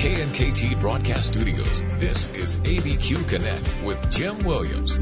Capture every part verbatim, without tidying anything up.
K N K T Broadcast Studios, this is A B Q Connect with Jim Williams.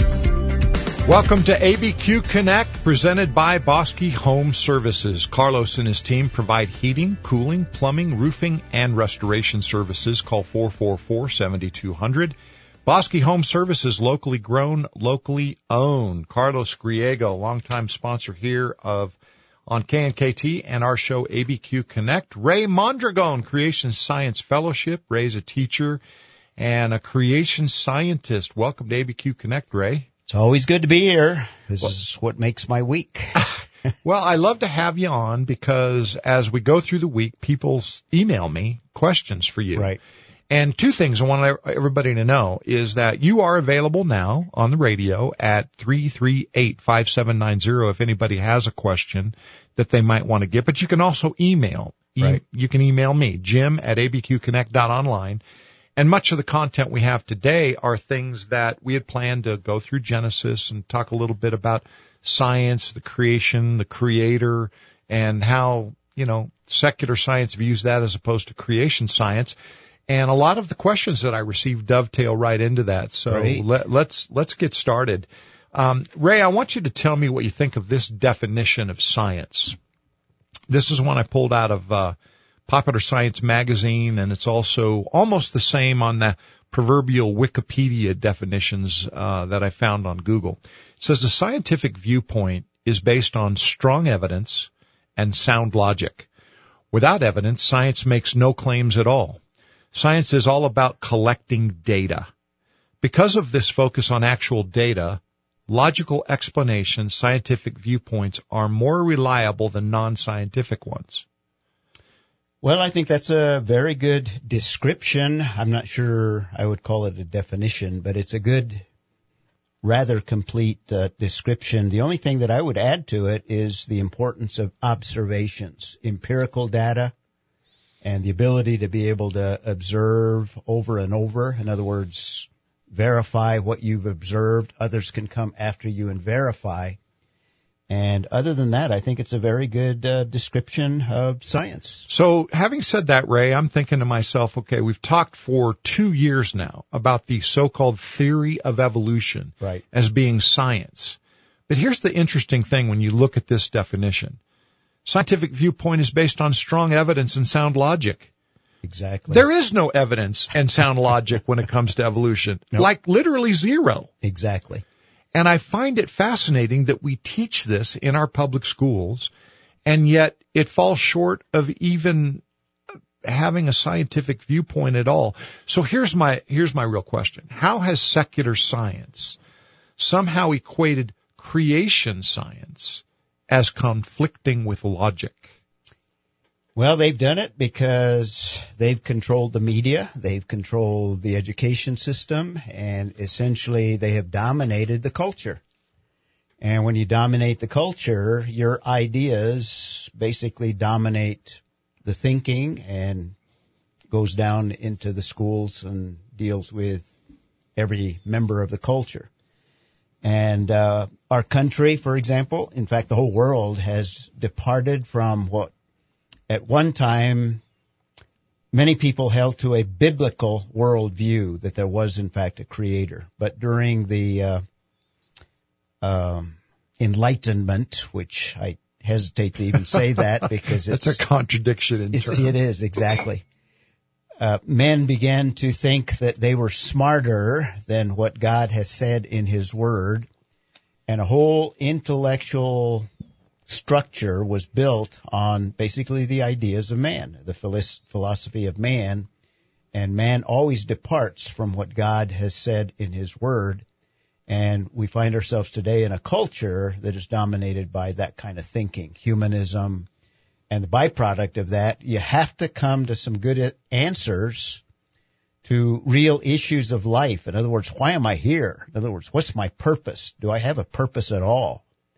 Welcome to A B Q Connect, presented by Bosky Home Services. Carlos and his team provide heating, cooling, plumbing, roofing, and restoration services. Call four four four, seven two zero zero. Bosky Home Services, locally grown, locally owned. Carlos Griego, longtime sponsor here of on K N K T and our show A B Q Connect. Ray Mondragon, Creation Science Fellowship. Ray's a teacher and a creation scientist. Welcome to A B Q Connect, Ray. It's always good to be here. This well, is what makes my week. Well, I love to have you on because as we go through the week, people email me questions for you. Right. And two things I want everybody to know is that you are available now on the radio at three three eight, five seven nine zero if anybody has a question that they might want to get. But you can also email. Right. E- you can email me, Jim at a b q connect dot online. And much of the content we have today are things that we had planned to go through Genesis and talk a little bit about science, the creation, the creator, and how, you know, secular science views that as opposed to creation science. And a lot of the questions that I received dovetail right into that. So right. let, let's, let's get started. Um, Ray, I want you to tell me what you think of this definition of science. This is one I pulled out of, uh, Popular Science magazine, and it's also almost the same on the proverbial Wikipedia definitions uh, that I found on Google. It says the scientific viewpoint is based on strong evidence and sound logic. Without evidence, science makes no claims at all. Science is all about collecting data. Because of this focus on actual data, logical explanations, scientific viewpoints are more reliable than non-scientific ones. Well, I think that's a very good description. I'm not sure I would call it a definition, but it's a good, rather complete uh, description. The only thing that I would add to it is the importance of observations, empirical data, and the ability to be able to observe over and over. In other words, verify what you've observed. Others can come after you and verify. And other than that, I think it's a very good uh, description of science. So having said that, Ray, I'm thinking to myself, okay, we've talked for two years now about the so-called theory of evolution right. as being science. But here's the interesting thing when you look at this definition. Scientific viewpoint is based on strong evidence and sound logic. Exactly. There is no evidence and sound logic when it comes to evolution. Nope. Like literally zero. Exactly. And I find it fascinating that we teach this in our public schools, and yet it falls short of even having a scientific viewpoint at all. So here's my, here's my real question. How has secular science somehow equated creation science as conflicting with logic? Well, they've done it because they've controlled the media, they've controlled the education system, and essentially they have dominated the culture. And when you dominate the culture, your ideas basically dominate the thinking and goes down into the schools and deals with every member of the culture. And uh, our country, for example, in fact, the whole world has departed from what at one time, many people held to a biblical worldview that there was, in fact, a creator. But during the uh, um, Enlightenment, which I hesitate to even say that because it's... That's a contradiction in it's, terms. It is, exactly. Uh, men began to think that they were smarter than what God has said in His Word, and a whole intellectual structure was built on basically the ideas of man, the philosophy of man, and man always departs from what God has said in His Word, and we find ourselves today in a culture that is dominated by that kind of thinking, humanism, and the byproduct of that, you have to come to some good answers to real issues of life. In other words, why am I here? In other words, what's my purpose? Do I have a purpose at all?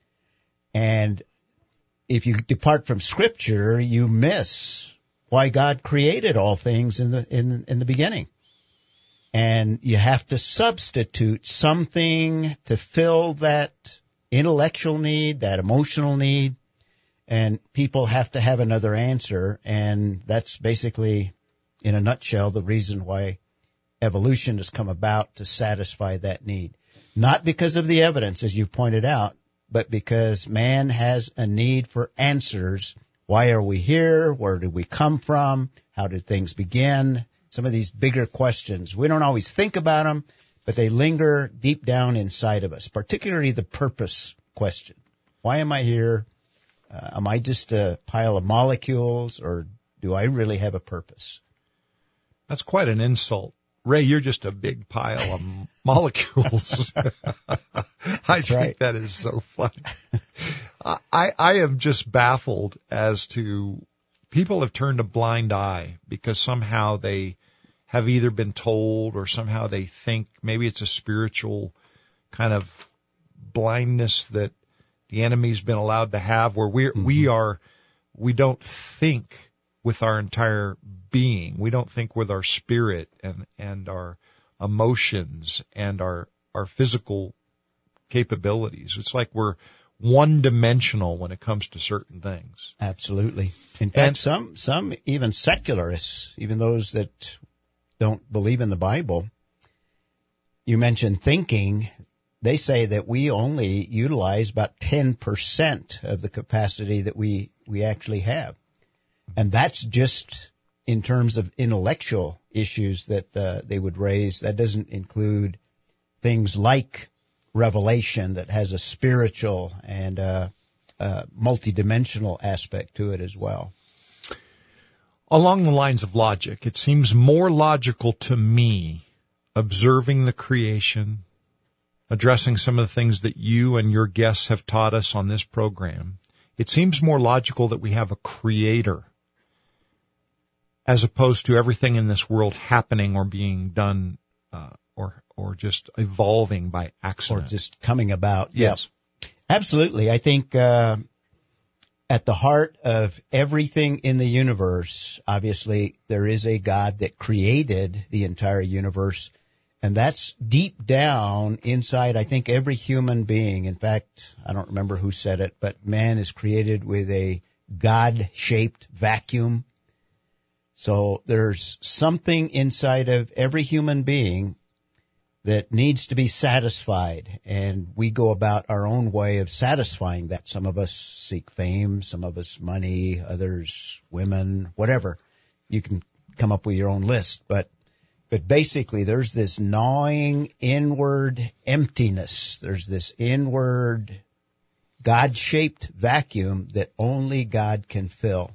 And if you depart from Scripture, you miss why God created all things in the in in the beginning. And you have to substitute something to fill that intellectual need, that emotional need, and people have to have another answer, and that's basically in a nutshell, the reason why evolution has come about to satisfy that need. Not because of the evidence, as you pointed out, but because man has a need for answers. Why are we here? Where did we come from? How did things begin? Some of these bigger questions. We don't always think about them, but they linger deep down inside of us, particularly the purpose question. Why am I here? Uh, am I just a pile of molecules, or do I really have a purpose? That's quite an insult. Ray, you're just a big pile of molecules. I That's think right. that is so funny. I, I am just baffled as to people have turned a blind eye because somehow they have either been told or somehow they think maybe it's a spiritual kind of blindness that the enemy's been allowed to have where we're, mm-hmm. we are, we don't think with our entire being. We don't think with our spirit and, and our emotions and our, our physical capabilities. It's like we're one-dimensional when it comes to certain things. Absolutely. In fact, and, some, some even secularists, even those that don't believe in the Bible, you mentioned thinking, they say that we only utilize about ten percent of the capacity that we, we actually have. And that's just in terms of intellectual issues that uh, they would raise. That doesn't include things like revelation that has a spiritual and uh, uh, multidimensional aspect to it as well. Along the lines of logic, it seems more logical to me observing the creation, addressing some of the things that you and your guests have taught us on this program. It seems more logical that we have a creator as opposed to everything in this world happening or being done uh, or or just evolving by accident. Or just coming about. Yes. Yep. Absolutely. I think uh, at the heart of everything in the universe, obviously, there is a God that created the entire universe. And that's deep down inside, I think, every human being. In fact, I don't remember who said it, but man is created with a God-shaped vacuum. So there's something inside of every human being that needs to be satisfied, and we go about our own way of satisfying that. Some of us seek fame, some of us money, others women, whatever. You can come up with your own list, but but basically there's this gnawing inward emptiness. There's this inward God-shaped vacuum that only God can fill.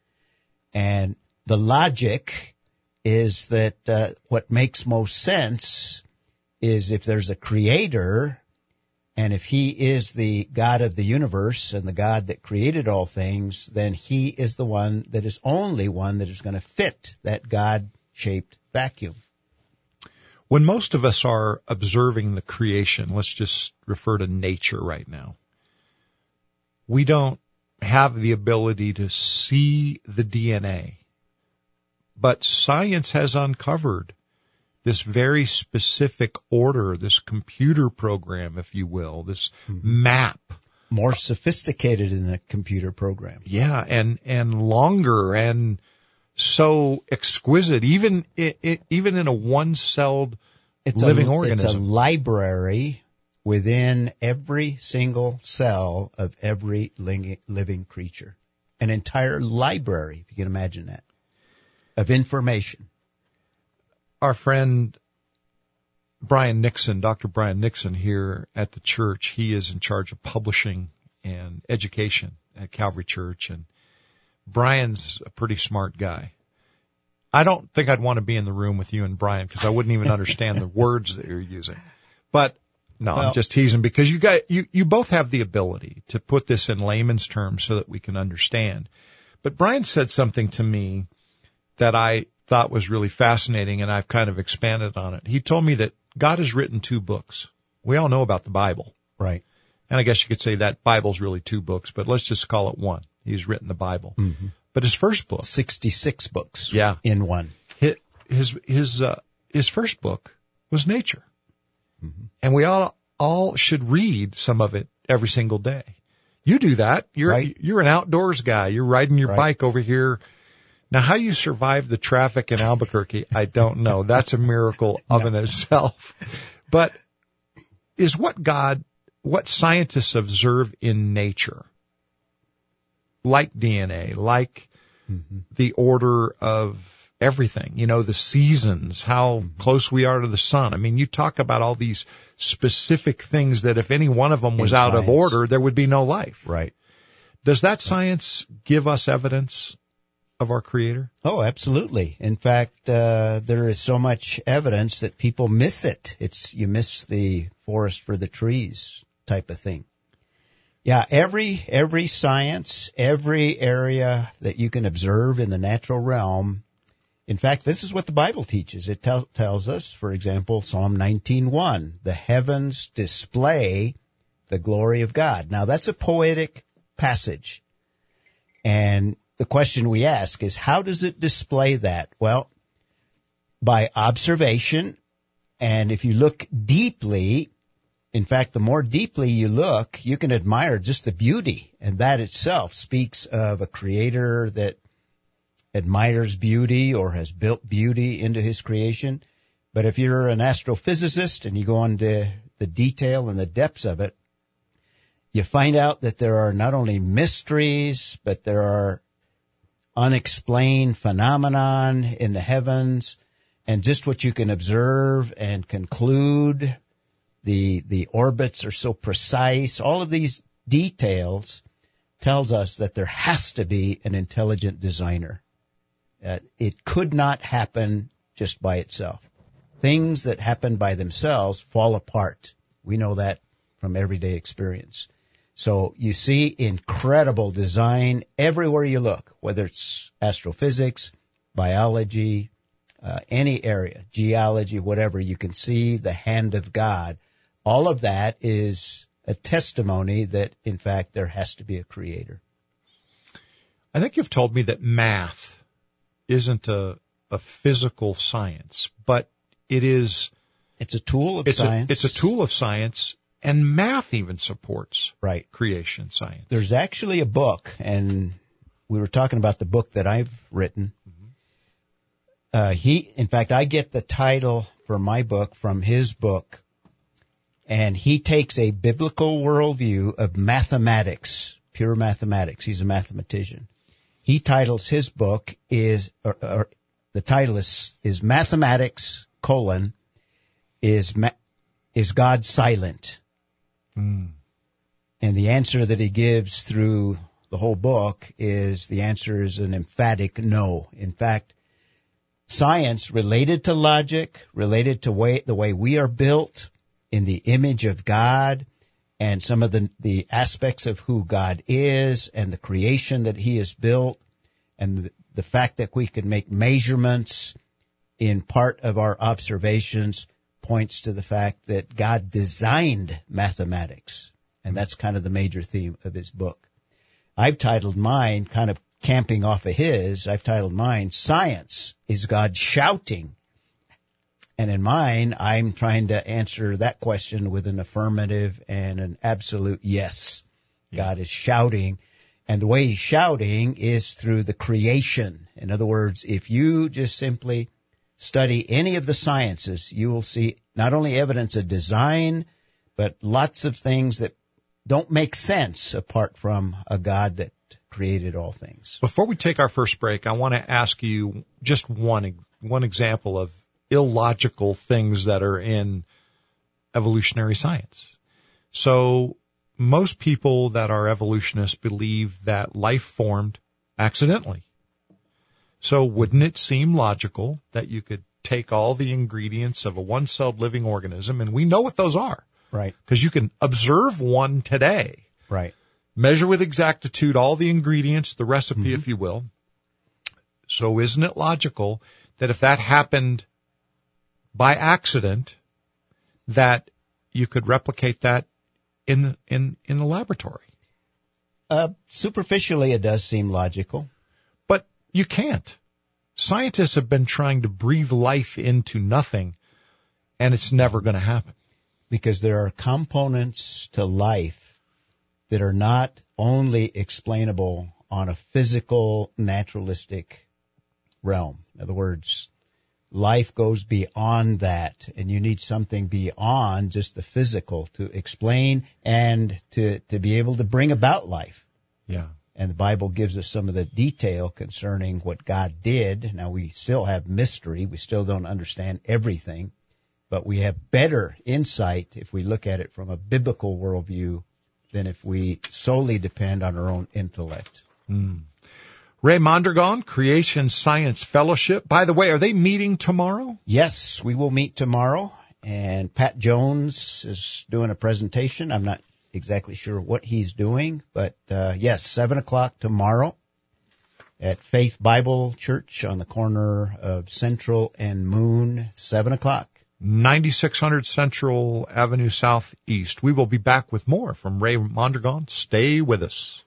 And the logic is that uh, what makes most sense is if there's a creator, and if he is the God of the universe and the God that created all things, then he is the one that is only one that is going to fit that God-shaped vacuum. When most of us are observing the creation, let's just refer to nature right now, we don't have the ability to see the D N A. But science has uncovered this very specific order, this computer program, if you will, this mm-hmm. map. More sophisticated in the computer program. Yeah, and, and longer and so exquisite, even it, it, even in a one-celled it's living a, organism. It's a library within every single cell of every living creature. An entire library, if you can imagine that, of information. Our friend Brian Nixon, Doctor Brian Nixon here at the church, he is in charge of publishing and education at Calvary Church, and Brian's a pretty smart guy. I don't think I'd want to be in the room with you and Brian because I wouldn't even understand the words that you're using. But no, well, I'm just teasing because you got you you both have the ability to put this in layman's terms so that we can understand. But Brian said something to me that I thought was really fascinating, and I've kind of expanded on it. He told me that God has written two books. We all know about the Bible. Right. And I guess you could say that Bible's really two books, but let's just call it one. He's written the Bible. Mm-hmm. But his first book. sixty-six books. Yeah. In one. His, his, his, uh, his first book was nature. Mm-hmm. And we all, all should read some of it every single day. You do that. You're, right. you're an outdoors guy. You're riding your right. bike over here. Now, how you survived the traffic in Albuquerque, I don't know. That's a miracle of No. in itself. But is what God, what scientists observe in nature, like D N A, like mm-hmm. the order of everything, you know, the seasons, how mm-hmm. close we are to the sun. I mean, you talk about all these specific things that if any one of them was in out science. Of order, there would be no life. Right. Does that science give us evidence of our Creator? Oh, absolutely. In fact, uh, there is so much evidence that people miss it. It's, you miss the forest for the trees type of thing. Yeah, every, every science, every area that you can observe in the natural realm. In fact, this is what the Bible teaches. It tell, tells us, for example, Psalm nineteen one, the heavens display the glory of God. Now, that's a poetic passage. And the question we ask is, how does it display that? Well, by observation, and if you look deeply, in fact, the more deeply you look, you can admire just the beauty, and that itself speaks of a Creator that admires beauty or has built beauty into his creation. But if you're an astrophysicist and you go into the detail and the depths of it, you find out that there are not only mysteries, but there are unexplained phenomenon in the heavens, and just what you can observe and conclude. The, the orbits are so precise. All of these details tells us that there has to be an intelligent designer. Uh, it could not happen just by itself. Things that happen by themselves fall apart. We know that from everyday experience. So you see incredible design everywhere you look, whether it's astrophysics, biology, uh, any area, geology, whatever. You can see the hand of God. All of that is a testimony that, in fact, there has to be a Creator. I think you've told me that math isn't a, a physical science, but it is. It's a tool of it's science. A, it's a tool of science, and math even supports right. creation science. There's actually a book, and we were talking about the book that I've written. Mm-hmm. Uh, he, in fact, I get the title for my book from his book, and he takes a biblical worldview of mathematics, pure mathematics. He's a mathematician. He titles his book is, or, or the title is, is Mathematics, colon, is, ma- is God silent? Mm. And the answer that he gives through the whole book is, the answer is an emphatic no. In fact, science related to logic, related to way, the way we are built in the image of God, and some of the, the aspects of who God is and the creation that he has built, and the, the fact that we can make measurements in part of our observations points to the fact that God designed mathematics. And that's kind of the major theme of his book. I've titled mine, kind of camping off of his, I've titled mine, Science is God Shouting. And in mine, I'm trying to answer that question with an affirmative and an absolute yes. Yeah. God is shouting. And the way he's shouting is through the creation. In other words, if you just simply study any of the sciences, you will see not only evidence of design, but lots of things that don't make sense apart from a God that created all things. Before we take our first break, I want to ask you just one one example of illogical things that are in evolutionary science. So most people that are evolutionists believe that life formed accidentally. So wouldn't it seem logical that you could take all the ingredients of a one-celled living organism, and we know what those are. Right. Because you can observe one today. Right. Measure with exactitude all the ingredients, the recipe, mm-hmm. if you will. So isn't it logical that if that happened by accident, that you could replicate that in in in the laboratory? Uh, superficially, it does seem logical. But you can't. Scientists have been trying to breathe life into nothing, and it's never going to happen. Because there are components to life that are not only explainable on a physical, naturalistic realm. In other words, life goes beyond that, and you need something beyond just the physical to explain and to, to be able to bring about life. Yeah. And the Bible gives us some of the detail concerning what God did. Now, we still have mystery. We still don't understand everything, but we have better insight if we look at it from a biblical worldview than if we solely depend on our own intellect. Mm. Ray Mondragon, Creation Science Fellowship. By the way, are they meeting tomorrow? Yes, we will meet tomorrow, and Pat Jones is doing a presentation. I'm not exactly sure what he's doing, but uh, yes, seven o'clock tomorrow at Faith Bible Church on the corner of Central and Moon, seven o'clock. ninety-six hundred Central Avenue Southeast. We will be back with more from Ray Mondragon. Stay with us.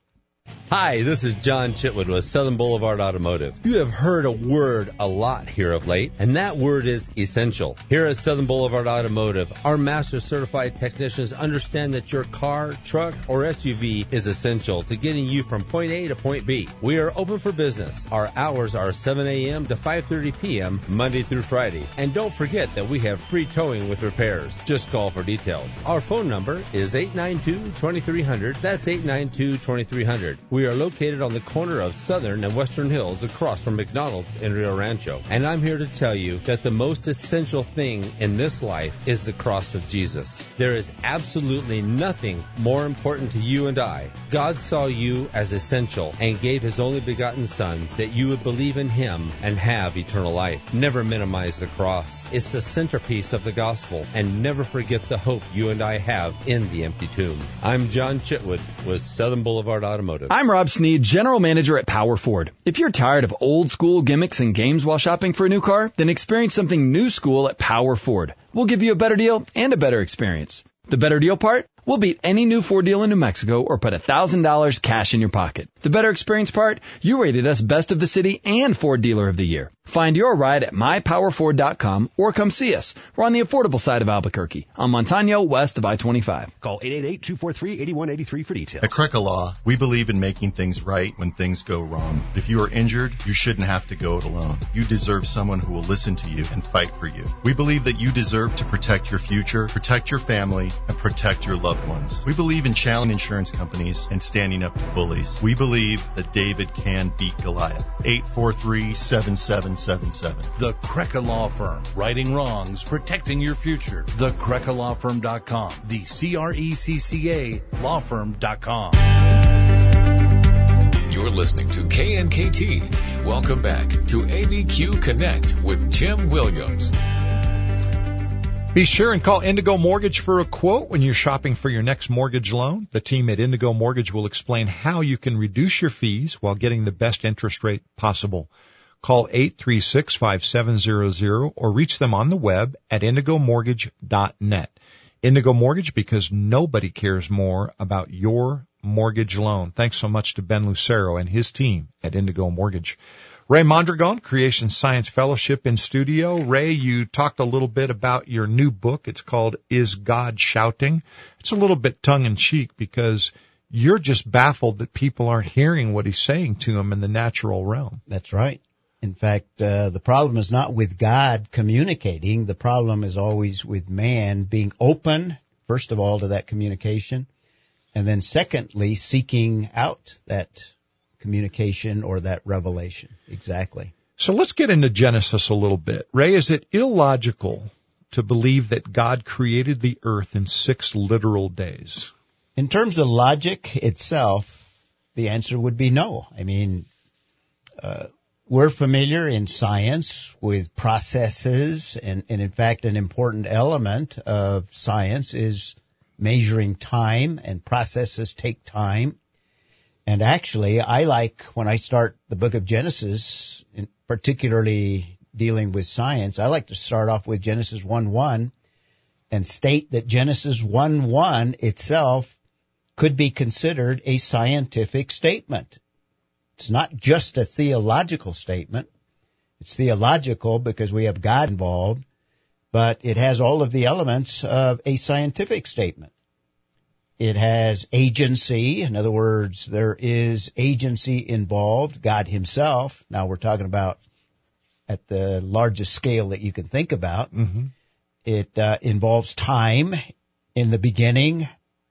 Hi, this is John Chitwood with Southern Boulevard Automotive. You have heard a word a lot here of late, and that word is essential. Here at Southern Boulevard Automotive, our master certified technicians understand that your car, truck, or S U V is essential to getting you from point A to point B. We are open for business. Our hours are seven a.m. to five thirty p.m. Monday through Friday. And don't forget that we have free towing with repairs. Just call for details. Our phone number is eight nine two, two three zero zero. That's eight nine two, two three zero zero. We are located on the corner of Southern and Western Hills across from McDonald's in Rio Rancho. And I'm here to tell you that the most essential thing in this life is the cross of Jesus. There is absolutely nothing more important to you and I. God saw you as essential and gave His only begotten Son that you would believe in Him and have eternal life. Never minimize the cross. It's the centerpiece of the gospel, and never forget the hope you and I have in the empty tomb. I'm John Chitwood with Southern Boulevard Automotive. I'm Rob Sneed, General Manager at Power Ford. If you're tired of old school gimmicks and games while shopping for a new car, then experience something new school at Power Ford. We'll give you a better deal and a better experience. The better deal part? We'll beat any new Ford deal in New Mexico or put one thousand dollars cash in your pocket. The better experience part? You rated us Best of the City and Ford Dealer of the Year. Find your ride at my power ford dot com or come see us. We're on the affordable side of Albuquerque, on Montano, west of I twenty-five. Call eight eight eight, two four three, eight one eight three for details. At Crecca Law, we believe in making things right when things go wrong. If you are injured, you shouldn't have to go it alone. You deserve someone who will listen to you and fight for you. We believe that you deserve to protect your future, protect your family, and protect your loved ones. We believe in challenging insurance companies and standing up to bullies. We believe that David can beat Goliath. eight four three, seven seven seven seven. The Crecca Law Firm. Righting wrongs, protecting your future. the crecca law firm dot com. The C R E C C A law firm dot com. You're listening to K N K T. Welcome back to A B Q Connect with Jim Williams. Be sure and call Indigo Mortgage for a quote when you're shopping for your next mortgage loan. The team at Indigo Mortgage will explain how you can reduce your fees while getting the best interest rate possible. Call eight three six, five seven zero zero or reach them on the web at indigo mortgage dot net. Indigo Mortgage, because nobody cares more about your mortgage loan. Thanks so much to Ben Lucero and his team at Indigo Mortgage. Ray Mondragon, Creation Science Fellowship in studio. Ray, you talked a little bit about your new book. It's called Is God Shouting? It's a little bit tongue-in-cheek because you're just baffled that people aren't hearing what he's saying to them in the natural realm. That's right. In fact, uh, the problem is not with God communicating. The problem is always with man being open, first of all, to that communication, and then secondly, seeking out that communication or that revelation. Exactly. So let's get into Genesis a little bit. Ray, is it illogical to believe that God created the earth in six literal days? In terms of logic itself, the answer would be no. I mean, uh, we're familiar in science with processes, and, and in fact, an important element of science is measuring time, and processes take time. And actually, I like, when I start the book of Genesis, particularly dealing with science, I like to start off with Genesis one one and state that Genesis one one itself could be considered a scientific statement. It's not just a theological statement. It's theological because we have God involved, but it has all of the elements of a scientific statement. It has agency. In other words, there is agency involved, God himself. Now we're talking about at the largest scale that you can think about. Mm-hmm. It uh, involves time. In the beginning,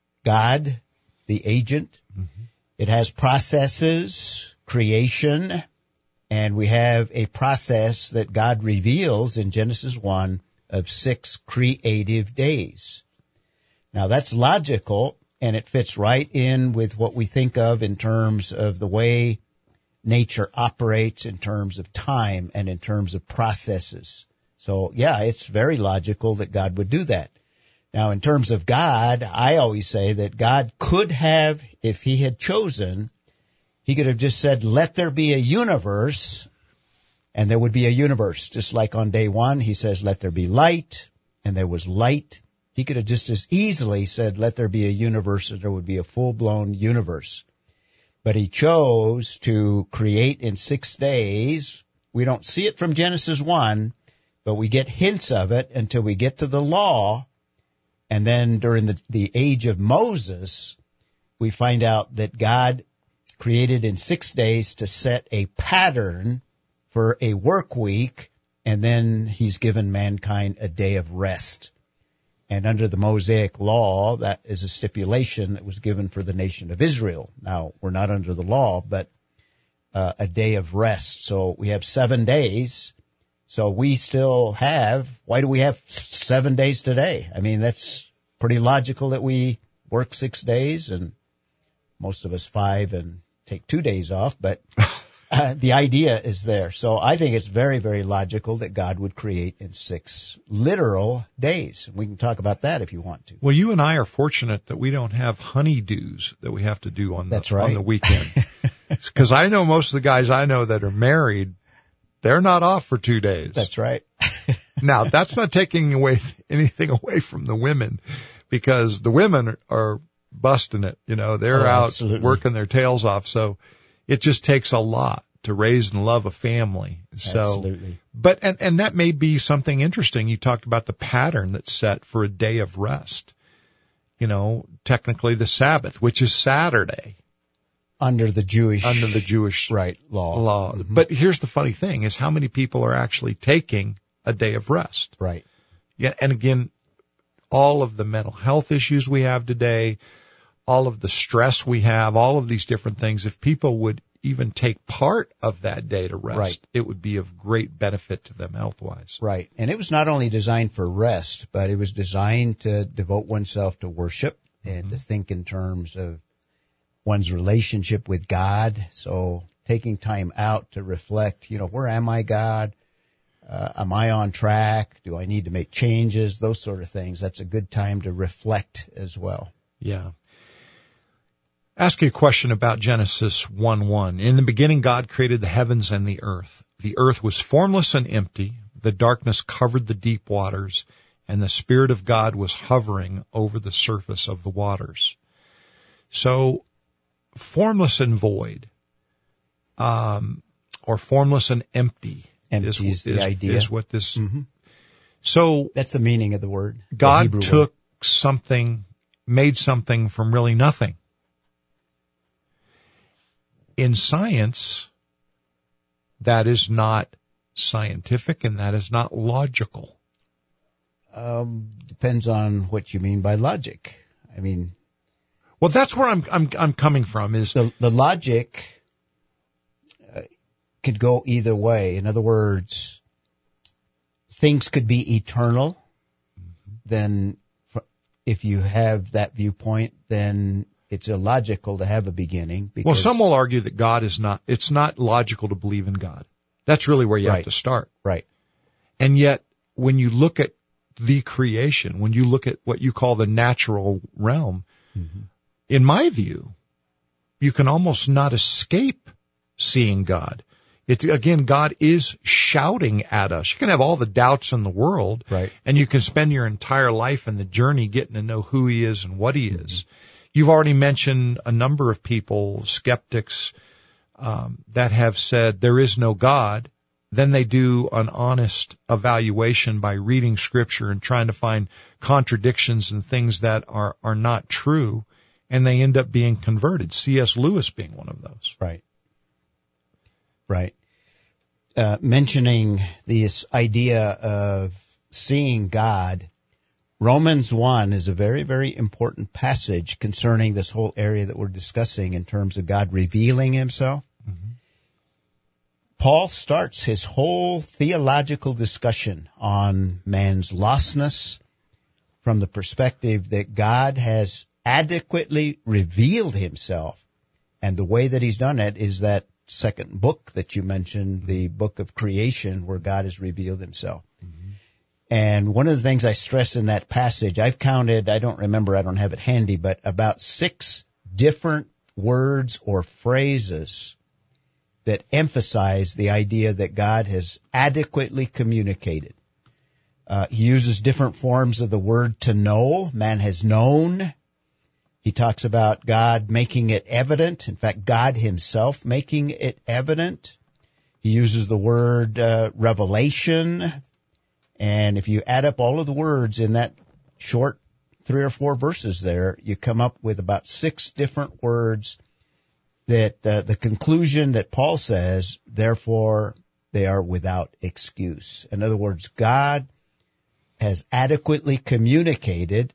God, the agent. Mm-hmm. It has processes, creation, and we have a process that God reveals in Genesis one of six creative days. Now, that's logical, and it fits right in with what we think of in terms of the way nature operates in terms of time and in terms of processes. So, yeah, it's very logical that God would do that. Now, in terms of God, I always say that God could have, if he had chosen, he could have just said, let there be a universe, and there would be a universe. Just like on day one, he says, let there be light, and there was light. He could have just as easily said, let there be a universe, and there would be a full-blown universe. But he chose to create in six days. We don't see it from Genesis one, but we get hints of it until we get to the law. And then during the, the age of Moses, we find out that God created in six days to set a pattern for a work week, and then he's given mankind a day of rest. And under the Mosaic law, that is a stipulation that was given for the nation of Israel. Now, we're not under the law, but uh, a day of rest. So we have seven days. So we still have, why do we have seven days today? I mean, that's pretty logical that we work six days and most of us five and take two days off, but uh, the idea is there. So I think it's very, very logical that God would create in six literal days. We can talk about that if you want to. Well, you and I are fortunate that we don't have honeydews that we have to do on the, That's right. on the weekend. Because I know most of the guys I know that are married, they're not off for two days. That's right. Now, that's not taking away anything away from the women, because the women are, are busting it. You know, they're oh, out absolutely. working their tails off. So it just takes a lot to raise and love a family. So, absolutely. But, and, and that may be something interesting. You talked about the pattern that's set for a day of rest. You know, technically the Sabbath, which is Saturday. Under the Jewish, under the Jewish right law. law. Mm-hmm. But here's the funny thing is how many people are actually taking a day of rest. Right. Yeah. And again, all of the mental health issues we have today, all of the stress we have, all of these different things, if people would even take part of that day to rest, right. it would be of great benefit to them health-wise. Right. And it was not only designed for rest, but it was designed to devote oneself to worship and mm-hmm. to think in terms of one's relationship with God. So taking time out to reflect, you know, where am I, God? Uh, am I on track? Do I need to make changes? Those sort of things. That's a good time to reflect as well. Yeah. Ask you a question about Genesis one one. In the beginning, God created the heavens and the earth. The earth was formless and empty. The darkness covered the deep waters, and the Spirit of God was hovering over the surface of the waters. So, formless and void, um, or formless and empty, empty is, is the is, idea. Is what this. Mm-hmm. So that's the meaning of the word. God the took word. something, made something from really nothing. In science, that is not scientific and that is not logical. Um, depends on what you mean by logic. I mean, well, that's where I'm I'm I'm coming from. Is the the logic uh, could go either way. In other words, things could be eternal. Mm-hmm. Then, if you have that viewpoint, then it's illogical to have a beginning. Because well, some will argue that God is not. It's not logical to believe in God. That's really where you right. have to start. Right. And yet, when you look at the creation, when you look at what you call the natural realm, mm-hmm. in my view, you can almost not escape seeing God. It, again, God is shouting at us. You can have all the doubts in the world, right. and you can spend your entire life in the journey getting to know who He is and what He mm-hmm. is. You've already mentioned a number of people, skeptics, um, that have said there is no God. Then they do an honest evaluation by reading Scripture and trying to find contradictions and things that are, are not true, and they end up being converted. C S Lewis being one of those. Right. Right. uh, mentioning this idea of seeing God, Romans one is a very, very important passage concerning this whole area that we're discussing in terms of God revealing himself. Mm-hmm. Paul starts his whole theological discussion on man's lostness from the perspective that God has adequately revealed himself. And the way that he's done it is that second book that you mentioned, the book of creation, where God has revealed himself. Mm-hmm. And one of the things I stress in that passage, I've counted, I don't remember, I don't have it handy, but about six different words or phrases that emphasize the idea that God has adequately communicated. Uh, he uses different forms of the word to know. Man has known. He talks about God making it evident. In fact, God himself making it evident. He uses the word uh, revelation. And if you add up all of the words in that short three or four verses there, you come up with about six different words that uh, the conclusion that Paul says, therefore, they are without excuse. In other words, God has adequately communicated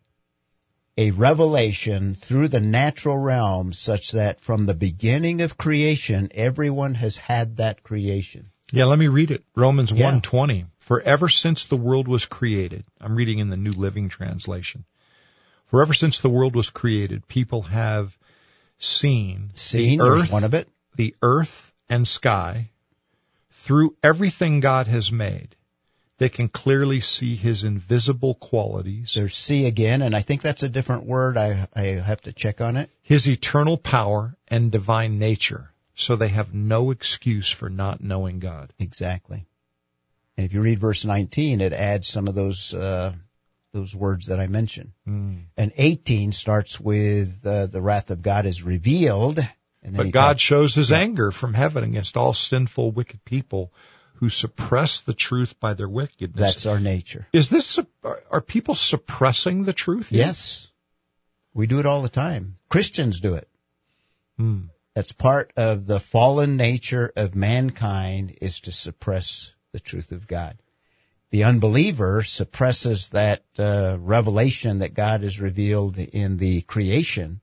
a revelation through the natural realm such that from the beginning of creation, everyone has had that creation. Yeah, let me read it. Romans Yeah. one twenty. For ever since the world was created, I'm reading in the New Living Translation. For ever since the world was created, people have seen, Seen, the there's earth, one of it. the earth and sky, through everything God has made. They can clearly see his invisible qualities. There's see again, and I think that's a different word. I, I have to check on it. His eternal power and divine nature. So they have no excuse for not knowing God. Exactly. And if you read verse nineteen, it adds some of those uh, those words that I mentioned. Mm. And eighteen starts with uh, the wrath of God is revealed. And then but he God talks, shows his yeah. anger from heaven against all sinful, wicked people who suppress the truth by their wickedness. That's our nature. Is this, are people suppressing the truth here? Yes. We do it all the time. Christians do it. Mm. That's part of the fallen nature of mankind, is to suppress the truth of God. The unbeliever suppresses that uh, revelation that God has revealed in the creation,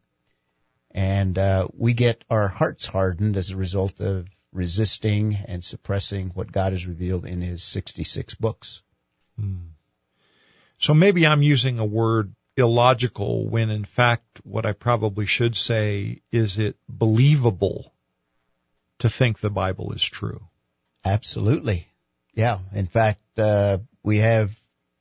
and uh, we get our hearts hardened as a result of resisting and suppressing what God has revealed in his sixty-six books. Hmm. So maybe I'm using a word illogical when in fact what I probably should say is it believable to think the Bible is true. Absolutely. Yeah. In fact, uh, we have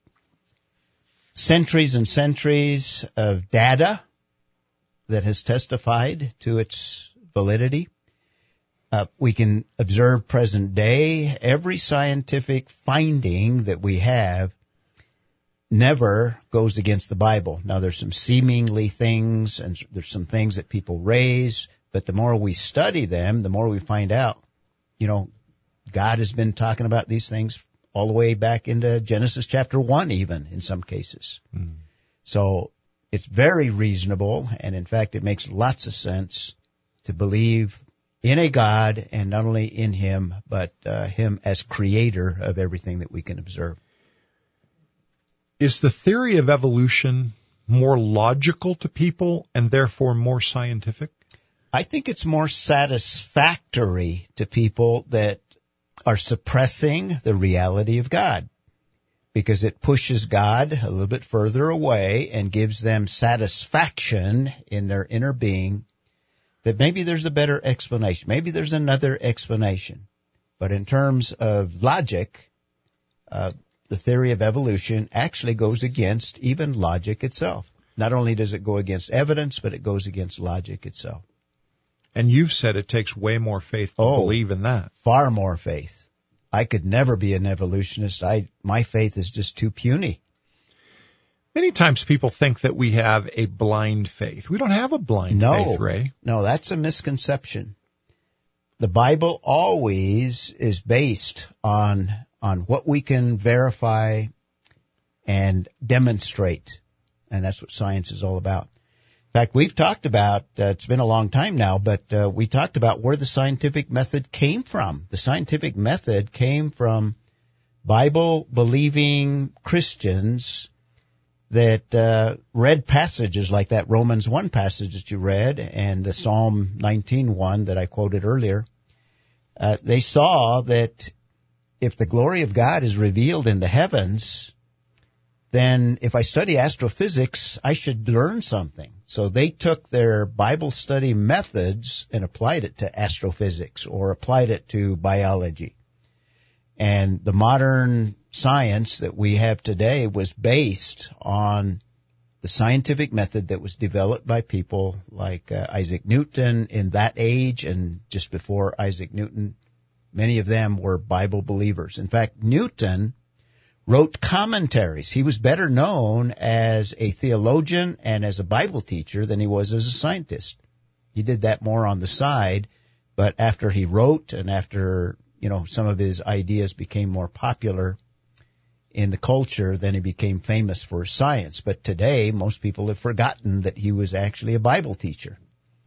centuries and centuries of data that has testified to its validity. Uh, we can observe present day. Every scientific finding that we have never goes against the Bible. Now, there's some seemingly things, and there's some things that people raise, but the more we study them, the more we find out, you know, God has been talking about these things all the way back into Genesis chapter one, even in some cases. Mm. So it's very reasonable, and in fact, it makes lots of sense to believe in a God, and not only in him, but uh, him as creator of everything that we can observe. Is the theory of evolution more logical to people and therefore more scientific? I think it's more satisfactory to people that are suppressing the reality of God, because it pushes God a little bit further away and gives them satisfaction in their inner being that maybe there's a better explanation. Maybe there's another explanation. But in terms of logic, uh, the theory of evolution actually goes against even logic itself. Not only does it go against evidence, but it goes against logic itself. And you've said it takes way more faith to oh, believe in that. Far more faith. I could never be an evolutionist. I, my faith is just too puny. Many times people think that we have a blind faith. We don't have a blind no, faith, Ray. No, that's a misconception. The Bible always is based on on what we can verify and demonstrate, and that's what science is all about. In fact, we've talked about, uh, it's been a long time now, but uh, we talked about where the scientific method came from. The scientific method came from Bible-believing Christians that uh, read passages like that Romans one passage that you read and the Psalm nineteen one that I quoted earlier. Uh, they saw that if the glory of God is revealed in the heavens, then if I study astrophysics, I should learn something. So they took their Bible study methods and applied it to astrophysics or applied it to biology. And the modern science that we have today was based on the scientific method that was developed by people like uh, Isaac Newton in that age and just before Isaac Newton. Many of them were Bible believers. In fact, Newton wrote commentaries. He was better known as a theologian and as a Bible teacher than he was as a scientist. He did that more on the side, but after he wrote and after, you know, some of his ideas became more popular in the culture, then he became famous for science. But today, most people have forgotten that he was actually a Bible teacher.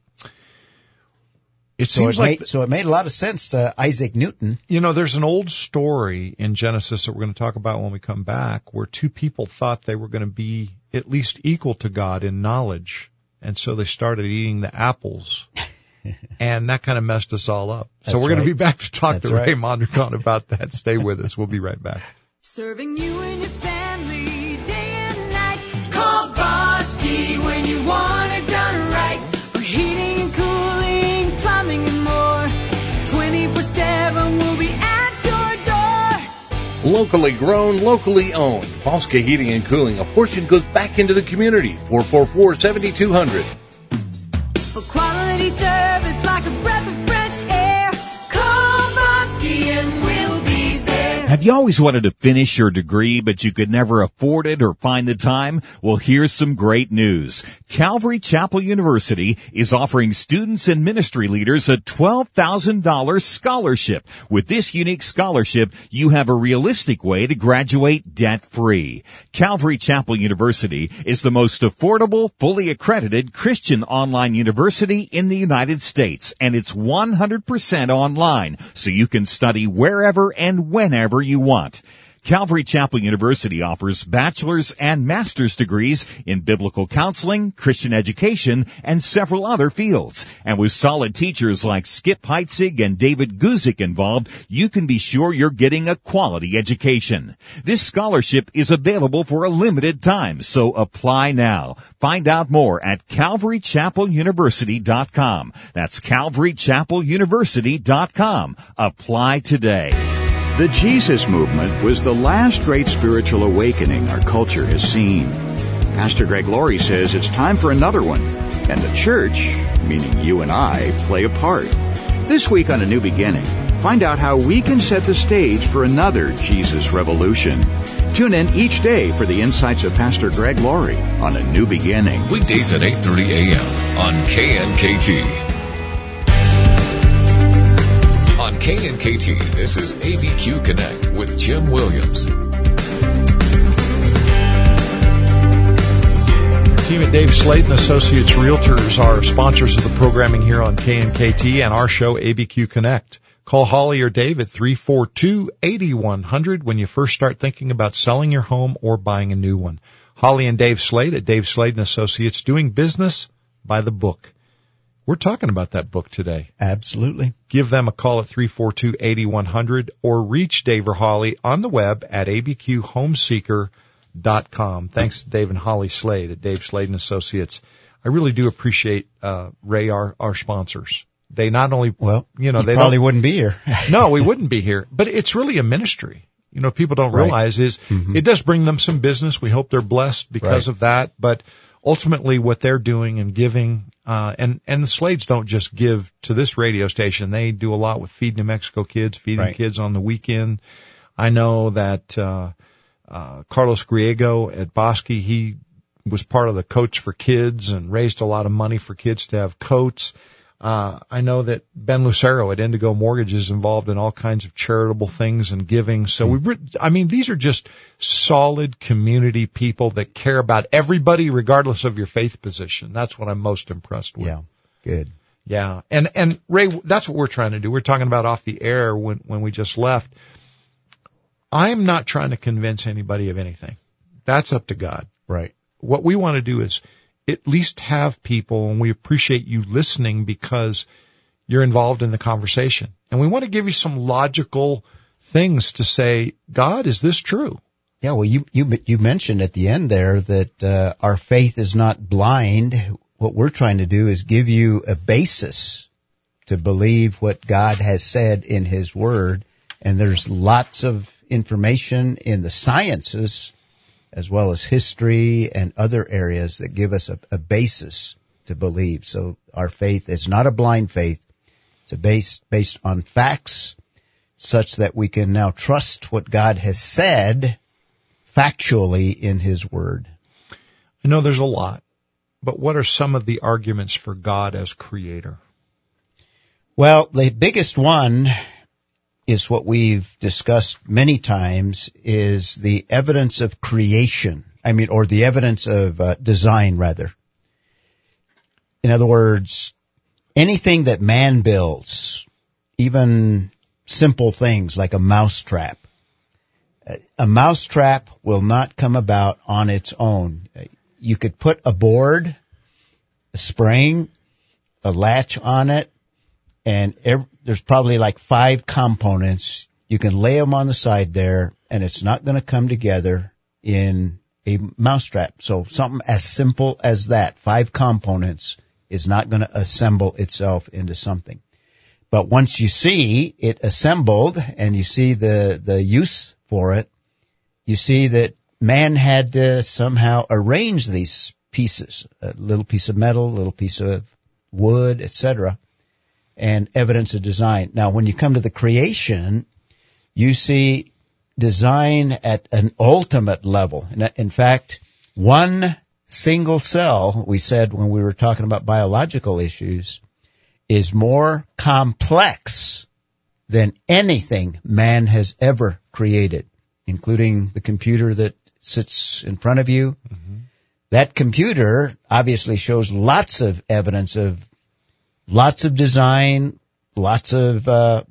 It so seems it like made, so it made a lot of sense to Isaac Newton. You know, there's an old story in Genesis that we're going to talk about when we come back, where two people thought they were going to be at least equal to God in knowledge, and so they started eating the apples, and that kind of messed us all up. That's so we're right. going to be back to talk That's to right. Ray Mondragon about that. Stay with us. We'll be right back. Serving you and your family day and night. Call Bosky when you want it done right. For heating and cooling, plumbing and more. twenty-four seven we'll be at your door. Locally grown, locally owned. Bosca Heating and Cooling. A portion goes back into the community. four four four, seven two zero zero. For quality service like a breath of fresh air. Call Bosky and we'll be there. Have you always wanted to finish your degree, but you could never afford it or find the time? Well, here's some great news. Calvary Chapel University is offering students and ministry leaders a twelve thousand dollars scholarship. With this unique scholarship, you have a realistic way to graduate debt-free. Calvary Chapel University is the most affordable, fully accredited Christian online university in the United States, and it's one hundred percent online, so you can study wherever and whenever you want. Calvary Chapel University offers bachelor's and master's degrees in biblical counseling, Christian education, and several other fields. And with solid teachers like Skip Heitzig and David Guzik involved, you can be sure you're getting a quality education. This scholarship is available for a limited time, so apply now. Find out more at calvary chapel university dot com. That's calvary chapel university dot com. Apply today. The Jesus movement was the last great spiritual awakening our culture has seen. Pastor Greg Laurie says it's time for another one, and the church, meaning you and I, play a part. This week on A New Beginning, find out how we can set the stage for another Jesus revolution. Tune in each day for the insights of Pastor Greg Laurie on A New Beginning. Weekdays at eight thirty a.m. on K N K T. On K N K T, this is A B Q Connect with Jim Williams. Team at Dave Slade and Associates Realtors are sponsors of the programming here on K N K T and our show A B Q Connect. Call Holly or Dave at three four two, eight one zero zero when you first start thinking about selling your home or buying a new one. Holly and Dave Slade at Dave Slade and Associates, doing business by the book. We're talking about that book today. Absolutely. Give them a call at three four two, eight one zero zero or reach Dave or Holly on the web at a b q home seeker dot com. Thanks to Dave and Holly Slade at Dave Slade and Associates. I really do appreciate uh Ray, our our sponsors. They not only, well, you know, you they probably don't, wouldn't be here. No, we wouldn't be here. But it's really a ministry. You know, people don't realize right. is mm-hmm. it does bring them some business. We hope they're blessed because right. of that. But ultimately what they're doing and giving, uh, and, and the Slades don't just give to this radio station. They do a lot with Feed New Mexico Kids, feeding right. kids on the weekend. I know that, uh, uh, Carlos Griego at Bosque, he was part of the Coats for Kids and raised a lot of money for kids to have coats. Uh, I know that Ben Lucero at Indigo Mortgage is involved in all kinds of charitable things and giving. So we, I mean, these are just solid community people that care about everybody regardless of your faith position. That's what I'm most impressed with. Yeah, good. Yeah. And, and Ray, that's what we're trying to do. We're talking about off the air when, when we just left. I'm not trying to convince anybody of anything. That's up to God. Right. What we want to do is at least have people, and we appreciate you listening because you're involved in the conversation. And we want to give you some logical things to say, God, is this true? Yeah, well, you you you mentioned at the end there that uh, our faith is not blind. What we're trying to do is give you a basis to believe what God has said in His Word. And there's lots of information in the sciences as well as history and other areas that give us a, a basis to believe. So our faith is not a blind faith. It's a base based on facts such that we can now trust what God has said factually in His Word. I know there's a lot, but what are some of the arguments for God as creator? Well, the biggest one is what we've discussed many times, is the evidence of creation. I mean, or the evidence of uh, design, rather. In other words, anything that man builds, even simple things like a mousetrap, a mousetrap will not come about on its own. You could put a board, a spring, a latch on it, and every, there's probably like five components. You can lay them on the side there, and it's not going to come together in a mousetrap. So something as simple as that, five components, is not going to assemble itself into something. But once you see it assembled and you see the, the use for it, you see that man had to somehow arrange these pieces, a little piece of metal, a little piece of wood, et cetera, and evidence of design. Now, when you come to the creation, you see design at an ultimate level. In fact, one single cell, we said when we were talking about biological issues, is more complex than anything man has ever created, including the computer that sits in front of you. Mm-hmm. That computer obviously shows lots of evidence of lots of design, lots of uh,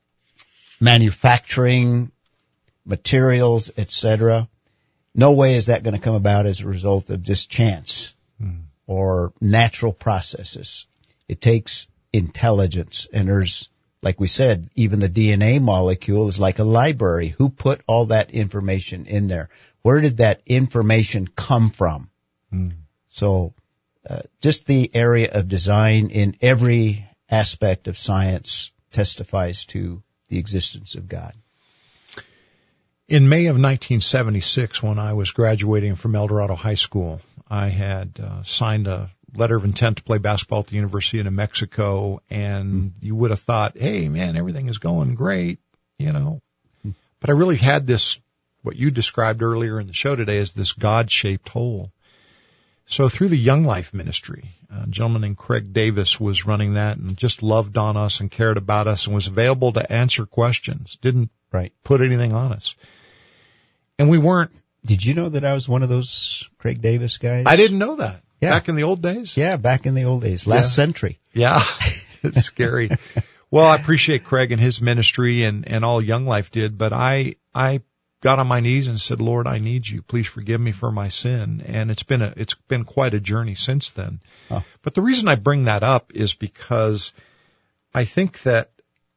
manufacturing, materials, et cetera. No way is that going to come about as a result of just chance mm. or natural processes. It takes intelligence, and there's, like we said, even the D N A molecule is like a library. Who put all that information in there? Where did that information come from? Mm. So uh, just the area of design in every aspect of science testifies to the existence of God. In May of nineteen seventy-six, when I was graduating from El Dorado High School, I had uh, signed a letter of intent to play basketball at the University of New Mexico, and you would have thought, hey, man, everything is going great, you know. But I really had this, what you described earlier in the show today, as this God-shaped hole. So through the Young Life Ministry, a gentleman named Craig Davis was running that and just loved on us and cared about us and was available to answer questions, didn't right. put anything on us. And we weren't. Did you know that I was one of those Craig Davis guys? I didn't know that. Yeah. Back in the old days? Yeah, back in the old days, last yeah. century. Yeah, it's scary. Well, I appreciate Craig and his ministry and, and all Young Life did, but I, I got on my knees and said, Lord, I need you. Please forgive me for my sin. And it's been a, it's been quite a journey since then. Oh. But the reason I bring that up is because I think that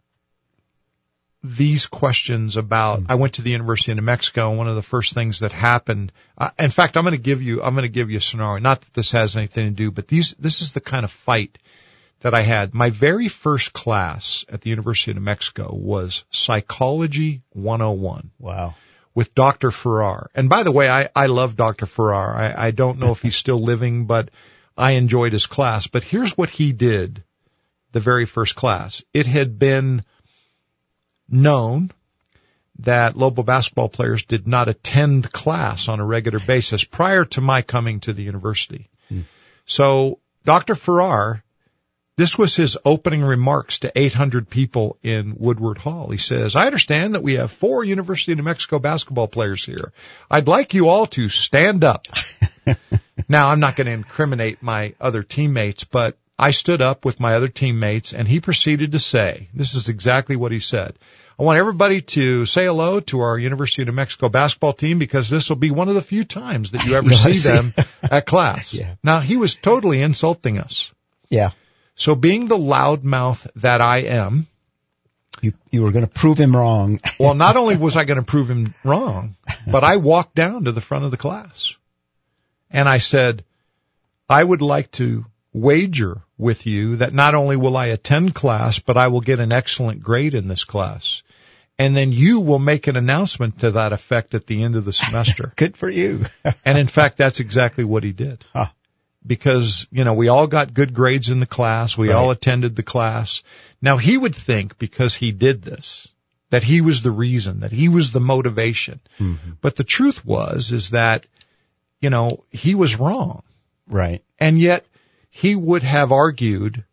these questions about, mm. I went to the University of New Mexico, and one of the first things that happened, uh, in fact, I'm going to give you, I'm going to give you a scenario. Not that this has anything to do, but these, this is the kind of fight that I had. My very first class at the University of New Mexico was Psychology one oh one. Wow. With Doctor Farrar. And by the way, I, I love Doctor Farrar. I, I don't know if he's still living, but I enjoyed his class. But here's what he did the very first class. It had been known that Lobo basketball players did not attend class on a regular basis prior to my coming to the university. Hmm. So Doctor Farrar This was his opening remarks to eight hundred people in Woodward Hall. He says, I understand that we have four University of New Mexico basketball players here. I'd like you all to stand up. Now, I'm not going to incriminate my other teammates, but I stood up with my other teammates, and he proceeded to say, this is exactly what he said. I want everybody to say hello to our University of New Mexico basketball team because this will be one of the few times that you ever No, I see see. them at class. Yeah. Now, he was totally insulting us. Yeah. So being the loudmouth that I am, You you were going to prove him wrong. well, not only was I going to prove him wrong, but I walked down to the front of the class and I said, I would like to wager with you that not only will I attend class, but I will get an excellent grade in this class. And then you will make an announcement to that effect at the end of the semester. Good for you. And in fact, that's exactly what he did. Huh. Because, you know, we all got good grades in the class. We Right. all attended the class. Now, he would think because he did this, that he was the reason, that he was the motivation. Mm-hmm. But the truth was, is that, you know, he was wrong. Right. And yet he would have argued,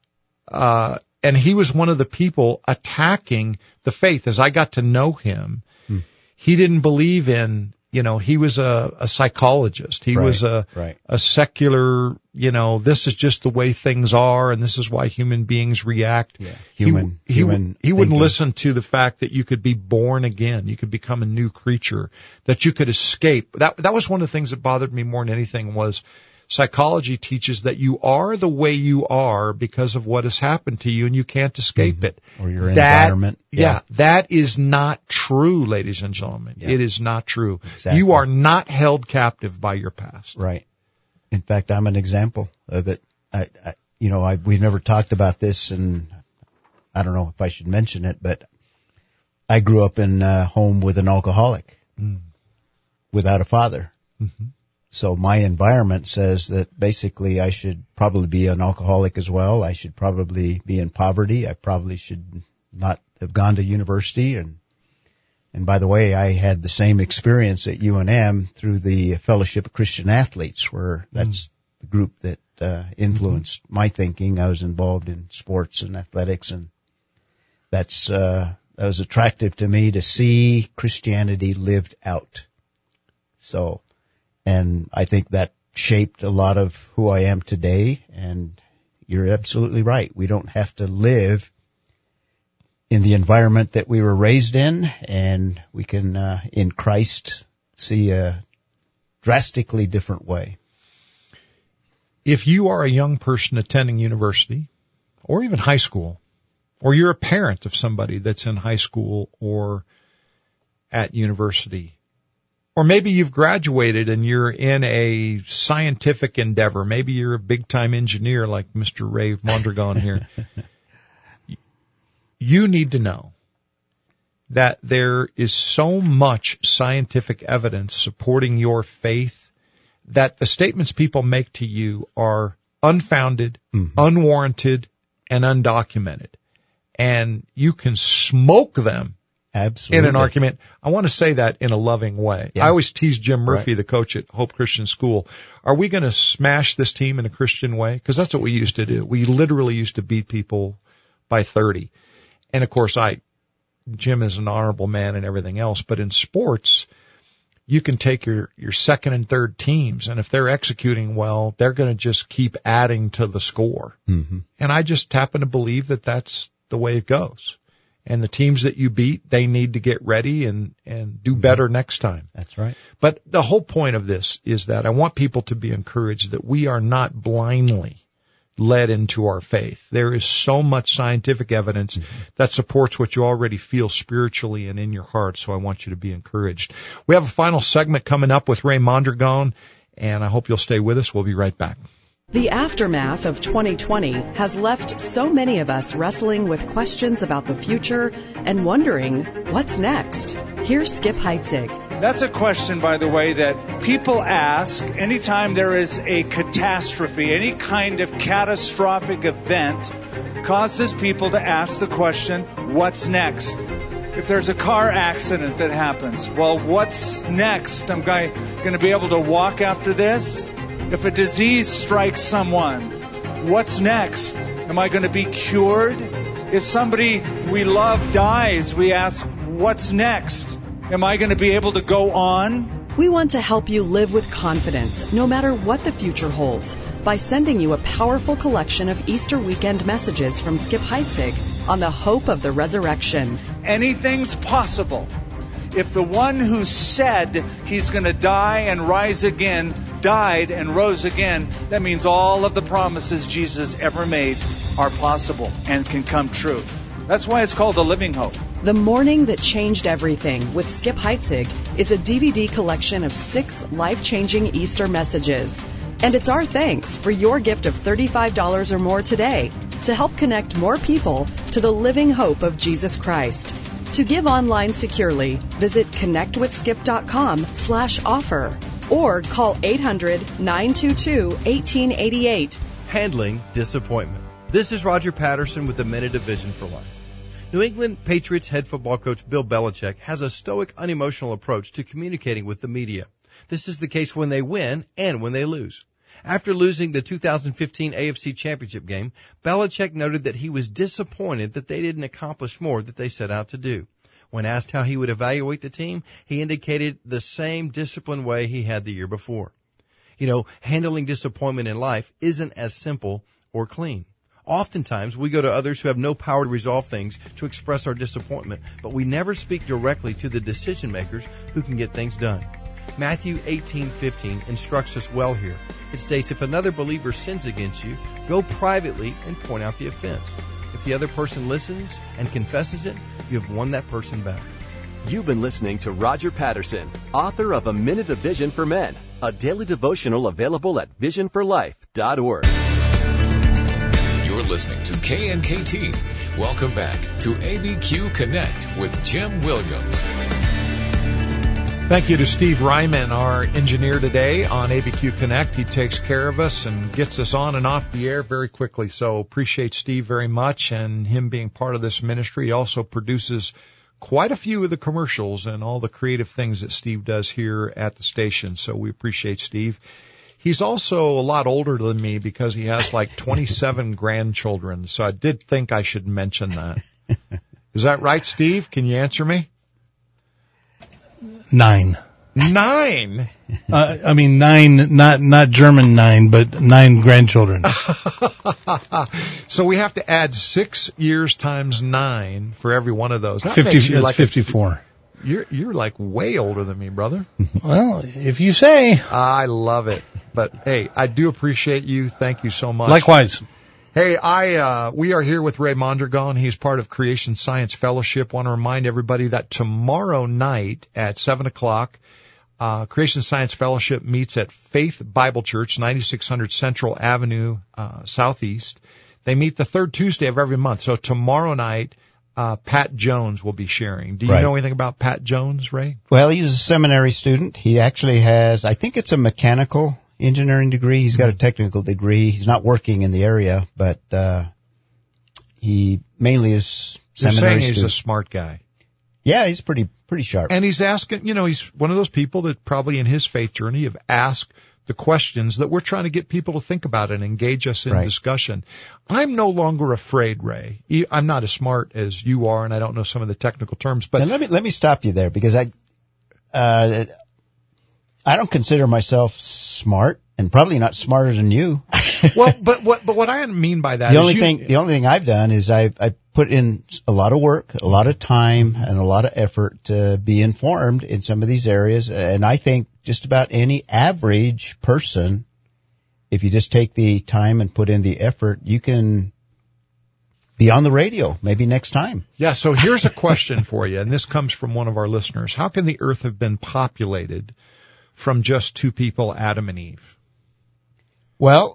uh, and he was one of the people attacking the faith. As I got to know him, Hmm. he didn't believe in, you know, he was a, a psychologist. He Right, was a, right. a secular, you know, this is just the way things are and this is why human beings react. Yeah. Human, he, human. He, he wouldn't thinking. listen to the fact that you could be born again. You could become a new creature, that you could escape. That, that was one of the things that bothered me more than anything was psychology teaches that you are the way you are because of what has happened to you and you can't escape Mm-hmm. it. Or your That- environment. Yeah. that is not true, ladies and gentlemen. Yeah. It is not true. Exactly. You are not held captive by your past. Right. In fact, I'm an example of it. I, I you know, I, we've never talked about this, and I don't know if I should mention it, but I grew up in a home with an alcoholic, Mm. without a father. Mm-hmm. So my environment says that basically I should probably be an alcoholic as well. I should probably be in poverty. I probably should not have gone to university. And and by the way, I had the same experience at U N M through the Fellowship of Christian Athletes, where that's the group that uh, influenced my thinking. I was involved in sports and athletics, and that's uh, that was attractive to me to see Christianity lived out. So. And I think that shaped a lot of who I am today. And you're absolutely right. We don't have to live in the environment that we were raised in, and we can, uh, in Christ, see a drastically different way. If you are a young person attending university or even high school, or you're a parent of somebody that's in high school or at university, or maybe you've graduated and you're in a scientific endeavor. Maybe you're a big-time engineer like Mister Ray Mondragon here. You need to know that there is so much scientific evidence supporting your faith that the statements people make to you are unfounded, mm-hmm. unwarranted, and undocumented. And you can smoke them. Absolutely. In an argument. I want to say that in a loving way. Yeah. I always tease Jim Murphy, right. the coach at Hope Christian School. Are we going to smash this team in a Christian way? Because that's what we used to do. We literally used to beat people by thirty. And of course, I, Jim is an honorable man and everything else, but in sports, you can take your, your second and third teams, and if they're executing well, they're going to just keep adding to the score. Mm-hmm. And I just happen to believe that that's the way it goes. And the teams that you beat, they need to get ready and, and do better next time. That's right. But the whole point of this is that I want people to be encouraged that we are not blindly led into our faith. There is so much scientific evidence mm-hmm. that supports what you already feel spiritually and in your heart. So I want you to be encouraged. We have a final segment coming up with Ray Mondragon, and I hope you'll stay with us. We'll be right back. The aftermath of twenty twenty has left so many of us wrestling with questions about the future and wondering, what's next? Here's Skip Heitzig. That's a question, by the way, that people ask anytime there is a catastrophe, any kind of catastrophic event causes people to ask the question, what's next? If there's a car accident that happens, well, what's next? Am I going to be able to walk after this? If a disease strikes someone, what's next? Am Am I going to be cured? If somebody we love dies, we ask, what's next? Am I going to be able to go on? We want to help you live with confidence, no matter what the future holds, by sending you a powerful collection of Easter weekend messages from Skip Heitzig on the hope of the resurrection. Anything's possible. If the one who said he's going to die and rise again died and rose again, that means all of the promises Jesus ever made are possible and can come true. That's why it's called a living hope. The Morning That Changed Everything with Skip Heitzig is a D V D collection of six life-changing Easter messages. And it's our thanks for your gift of thirty-five dollars or more today to help connect more people to the living hope of Jesus Christ. To give online securely, visit connectwithskip.com slash offer or call eight hundred, nine two two, one eight eight eight. Handling disappointment. This is Roger Patterson with the Minute of Vision for Life. New England Patriots head football coach Bill Belichick has a stoic, unemotional approach to communicating with the media. This is the case when they win and when they lose. After losing the two thousand fifteen A F C Championship game, Belichick noted that he was disappointed that they didn't accomplish more that they set out to do. When asked how he would evaluate the team, he indicated the same disciplined way he had the year before. You know, handling disappointment in life isn't as simple or clean. Oftentimes, we go to others who have no power to resolve things to express our disappointment, but we never speak directly to the decision makers who can get things done. Matthew eighteen fifteen instructs us well here. It states, if another believer sins against you, go privately and point out the offense. If the other person listens and confesses it, you have won that person back. You've been listening to Roger Patterson, author of A Minute of Vision for Men, a daily devotional available at vision for life dot org. You're listening to K N K T. Welcome back to A B Q Connect with Jim Williams. Thank you to Steve Ryman, our engineer today on A B Q Connect. He takes care of us and gets us on and off the air very quickly. So appreciate Steve very much and him being part of this ministry. He also produces quite a few of the commercials and all the creative things that Steve does here at the station. So we appreciate Steve. He's also a lot older than me because he has like twenty-seven grandchildren. So I did think I should mention that. Is that right, Steve? Can you answer me? Nine. Nine? Uh, I mean, nine, not, not German nine, but nine grandchildren. So we have to add six years times nine for every one of those. That Fifty, makes you that's like fifty-four. A, you're, you're like way older than me, brother. Well, if you say. I love it. But hey, I do appreciate you. Thank you so much. Likewise. Hey, I, uh, we are here with Ray Mondragon. He's part of Creation Science Fellowship. Want to remind everybody that tomorrow night at seven o'clock, uh, Creation Science Fellowship meets at Faith Bible Church, ninety-six hundred Central Avenue, uh, Southeast. They meet the third Tuesday of every month. So tomorrow night, uh, Pat Jones will be sharing. Do you Right. know anything about Pat Jones, Ray? Well, he's a seminary student. He actually has, I think it's a mechanical engineering degree. He's got a technical degree. He's not working in the area, but uh he mainly is You're seminary saying he's student. a smart guy. Yeah, he's pretty pretty sharp. And he's asking, you know, he's one of those people that probably in his faith journey have asked the questions that we're trying to get people to think about and engage us in Right. discussion. I'm no longer afraid, Ray. I'm not as smart as you are, and I don't know some of the technical terms, but Now, let me let me stop you there because I uh I don't consider myself smart, and probably not smarter than you. well, but what but what I mean by that the is only you, thing the only thing I've done is I I put in a lot of work, a lot of time, and a lot of effort to be informed in some of these areas. And I think just about any average person, if you just take the time and put in the effort, you can be on the radio maybe next time. Yeah, so here's a question for you, and this comes from one of our listeners. How can the earth have been populated from just two people, Adam and Eve? Well,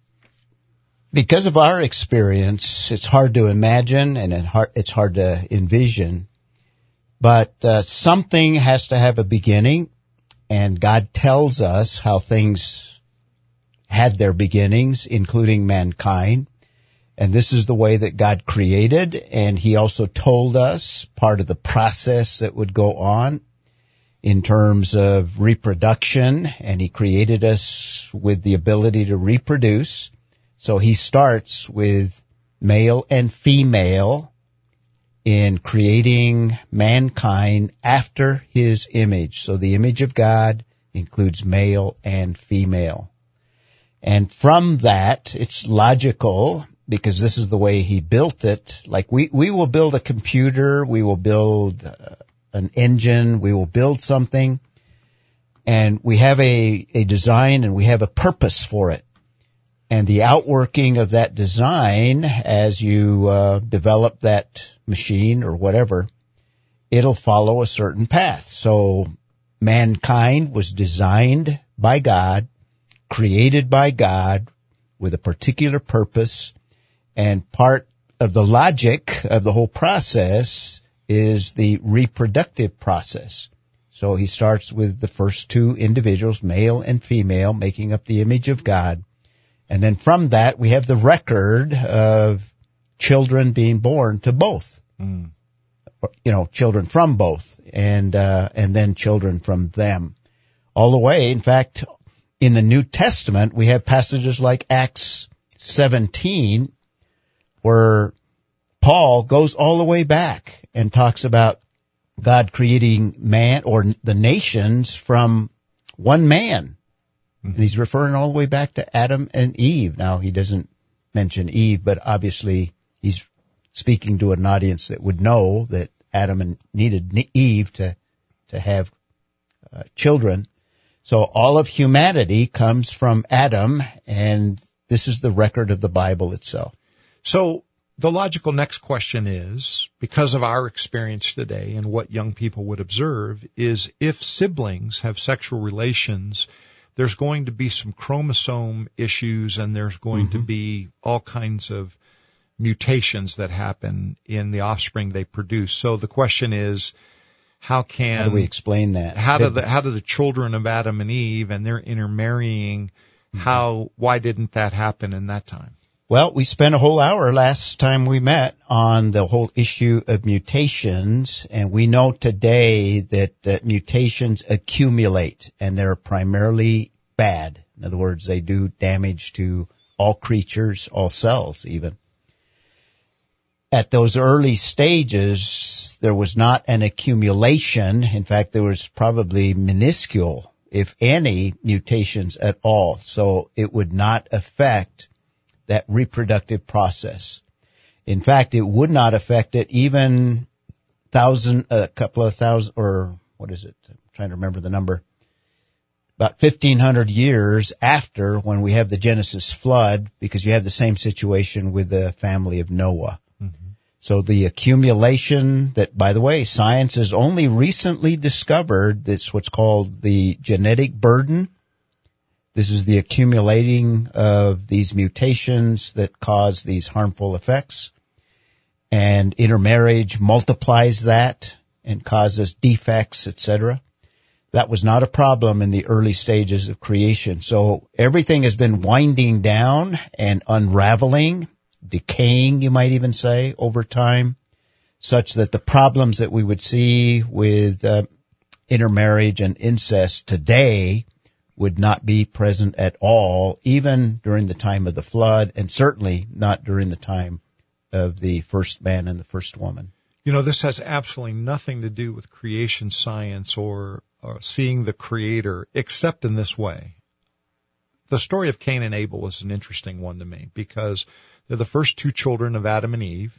because of our experience, it's hard to imagine and it's hard to envision. But uh, something has to have a beginning, and God tells us how things had their beginnings, including mankind. And this is the way that God created, and He also told us part of the process that would go on in terms of reproduction, and He created us with the ability to reproduce. So He starts with male and female in creating mankind after his image. So the image of God includes male and female. And from that, it's logical, because this is the way he built it. Like we, we will build a computer, we will build uh, an engine, we will build something, and we have a, a design and we have a purpose for it. And the outworking of that design, as you uh, develop that machine or whatever, it'll follow a certain path. So mankind was designed by God, created by God with a particular purpose, and part of the logic of the whole process is the reproductive process. So he starts with the first two individuals, male and female, making up the image of God. And then from that, we have the record of children being born to both. Mm. You know, children from both, and uh, and then children from them. All the way, in fact, in the New Testament, we have passages like Acts seventeen, where Paul goes all the way back and talks about God creating man, or the nations, from one man. And he's referring all the way back to Adam and Eve. Now, he doesn't mention Eve, but obviously he's speaking to an audience that would know that Adam and needed Eve to to have uh, children. So all of humanity comes from Adam, and this is the record of the Bible itself. So the logical next question is, because of our experience today and what young people would observe, is if siblings have sexual relations, there's going to be some chromosome issues, and there's going mm-hmm. to be all kinds of mutations that happen in the offspring they produce. So the question is, how can... How do we explain that? How do the, how do the children of Adam and Eve and their intermarrying, mm-hmm. how, why didn't that happen in that time? Well, we spent a whole hour last time we met on the whole issue of mutations, and we know today that uh, mutations accumulate, and they're primarily bad. In other words, they do damage to all creatures, all cells even. At those early stages, there was not an accumulation. In fact, there was probably minuscule, if any, mutations at all. So it would not affect that reproductive process. In fact, it would not affect it even thousand, a couple of thousand, or what is it? I'm trying to remember the number. About fifteen hundred years after, when we have the Genesis flood, because you have the same situation with the family of Noah. Mm-hmm. So the accumulation that, by the way, science has only recently discovered, that's what's called the genetic burden. This is the accumulating of these mutations that cause these harmful effects. And intermarriage multiplies that and causes defects, et cetera. That was not a problem in the early stages of creation. So everything has been winding down and unraveling, decaying, you might even say, over time, such that the problems that we would see with uh, intermarriage and incest today would not be present at all, even during the time of the flood, and certainly not during the time of the first man and the first woman. You know, this has absolutely nothing to do with creation science or, or seeing the Creator, except in this way. The story of Cain and Abel is an interesting one to me, because they're the first two children of Adam and Eve.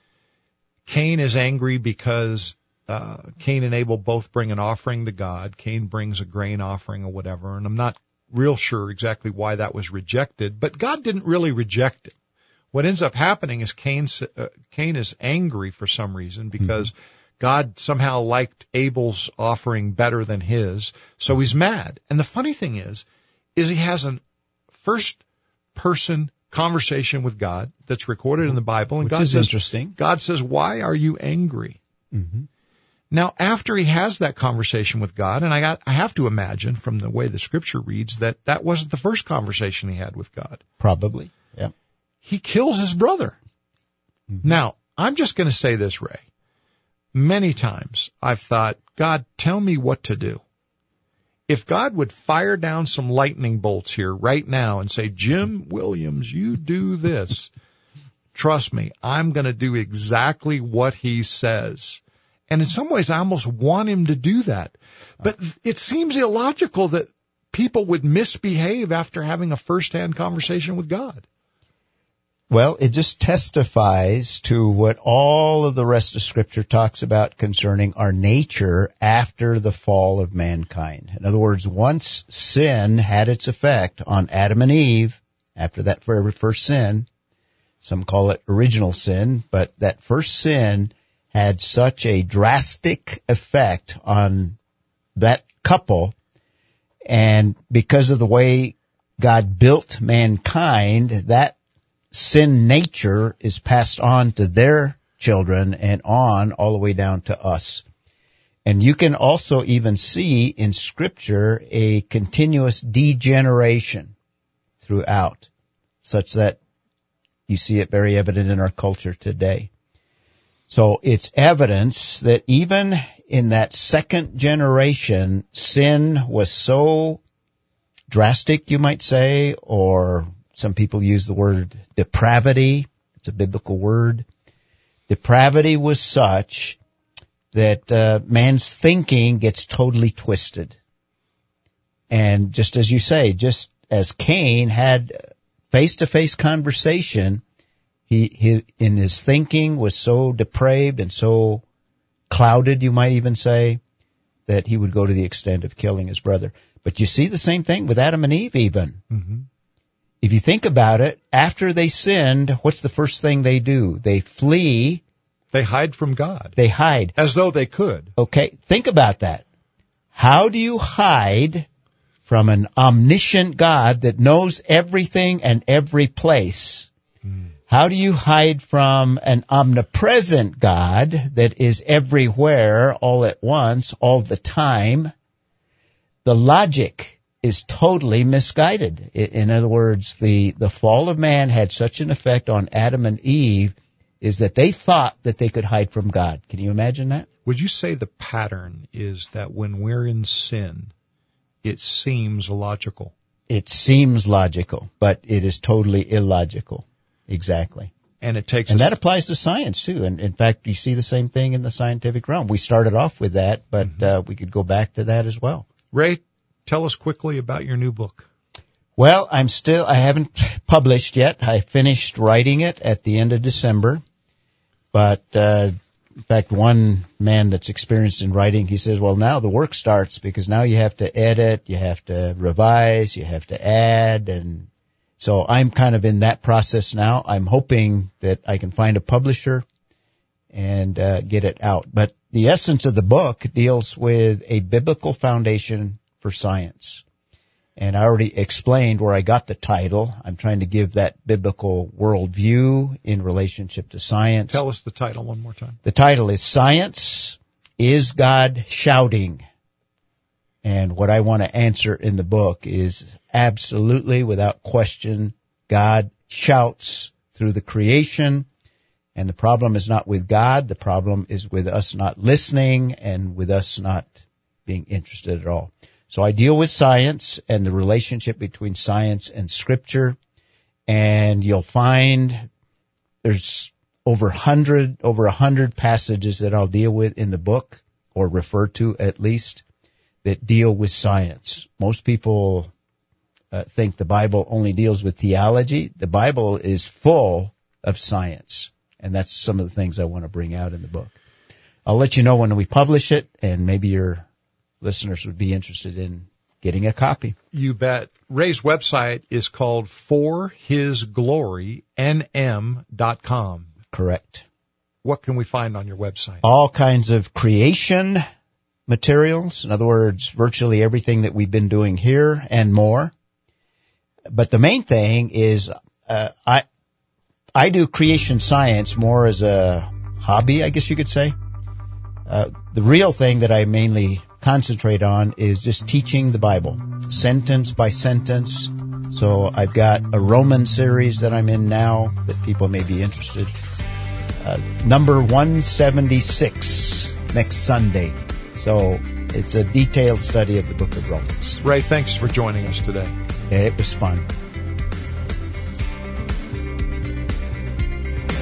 Cain is angry because Uh, Cain and Abel both bring an offering to God. Cain brings a grain offering or whatever, and I'm not real sure exactly why that was rejected, but God didn't really reject it. What ends up happening is Cain, uh, Cain is angry for some reason because mm-hmm. God somehow liked Abel's offering better than his, so he's mad. And the funny thing is, is he has a first-person conversation with God that's recorded in the Bible, and Which God is says, interesting. God says, "Why are you angry?" Mm-hmm. Now, after he has that conversation with God, and I got, I have to imagine from the way the scripture reads that that wasn't the first conversation he had with God. Probably, yeah. He kills his brother. Mm-hmm. Now, I'm just going to say this, Ray. Many times I've thought, God, tell me what to do. If God would fire down some lightning bolts here right now and say, Jim Williams, you do this. trust me, I'm going to do exactly what he says. And in some ways, I almost want him to do that. But it seems illogical that people would misbehave after having a first-hand conversation with God. Well, it just testifies to what all of the rest of Scripture talks about concerning our nature after the fall of mankind. In other words, once sin had its effect on Adam and Eve, after that very first sin, some call it original sin, but that first sin had such a drastic effect on that couple, and because of the way God built mankind, that sin nature is passed on to their children and on all the way down to us. And you can also even see in Scripture a continuous degeneration throughout, such that you see it very evident in our culture today. So it's evidence that even in that second generation, sin was so drastic, you might say, or some people use the word depravity. It's a biblical word. Depravity was such that uh, man's thinking gets totally twisted. And just as you say, just as Cain had face-to-face conversation, he, he in his thinking was so depraved and so clouded, you might even say, that he would go to the extent of killing his brother. But you see the same thing with Adam and Eve even. Mm-hmm. If you think about it, after they sinned, what's the first thing they do? They flee. They hide from God. They hide. As though they could. Okay, think about that. How do you hide from an omniscient God that knows everything and every place? Mm. How do you hide from an omnipresent God that is everywhere, all at once, all the time? The logic is totally misguided. In other words, the, the fall of man had such an effect on Adam and Eve is that they thought that they could hide from God. Can you imagine that? Would you say the pattern is that when we're in sin, it seems logical? It seems logical, but it is totally illogical. Exactly. And it takes and us that applies to science too. And in fact, you see the same thing in the scientific realm. We started off with that, but mm-hmm. uh, we could go back to that as well. Ray, tell us quickly about your new book. Well, I'm still, I haven't published yet. I finished writing it at the end of December. But, uh, in fact, one man that's experienced in writing, he says, well, now the work starts because now you have to edit, you have to revise, you have to add. And so I'm kind of in that process now. I'm hoping that I can find a publisher and uh, get it out. But the essence of the book deals with a biblical foundation for science. And I already explained where I got the title. I'm trying to give that biblical worldview in relationship to science. Tell us the title one more time. The title is Science, Is God Shouting? And what I want to answer in the book is absolutely, without question, God shouts through the creation. And the problem is not with God. The problem is with us not listening and with us not being interested at all. So I deal with science and the relationship between science and Scripture, and you'll find there's over hundred, over a hundred passages that I'll deal with in the book, or refer to at least, that deal with science. Most people uh, think the Bible only deals with theology. The Bible is full of science, and that's some of the things I want to bring out in the book. I'll let you know when we publish it, and maybe you're listeners would be interested in getting a copy. You bet. Ray's website is called for his glory n m dot com. Correct. What can we find on your website? All kinds of creation materials. In other words, virtually everything that we've been doing here and more. But the main thing is uh, I I do creation science more as a hobby, I guess you could say. Uh, the real thing that I mainly concentrate on is just teaching the Bible, sentence by sentence. So I've got a Roman series that I'm in now that people may be interested. Uh, number one seventy-six next Sunday. So it's a detailed study of the book of Romans. Ray, thanks for joining us today. It was fun.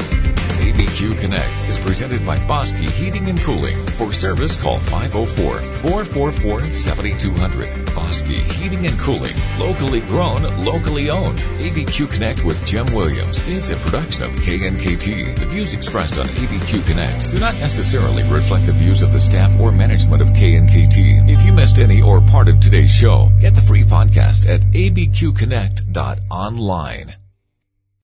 Q Connect is presented by Bosque Heating and Cooling. For service, call five oh four, four four four, seven two zero zero. Bosque Heating and Cooling. Locally grown, locally owned. A B Q Connect with Jim Williams is a production of K N K T. The views expressed on A B Q Connect do not necessarily reflect the views of the staff or management of K N K T. If you missed any or part of today's show, get the free podcast at a b q connect dot online.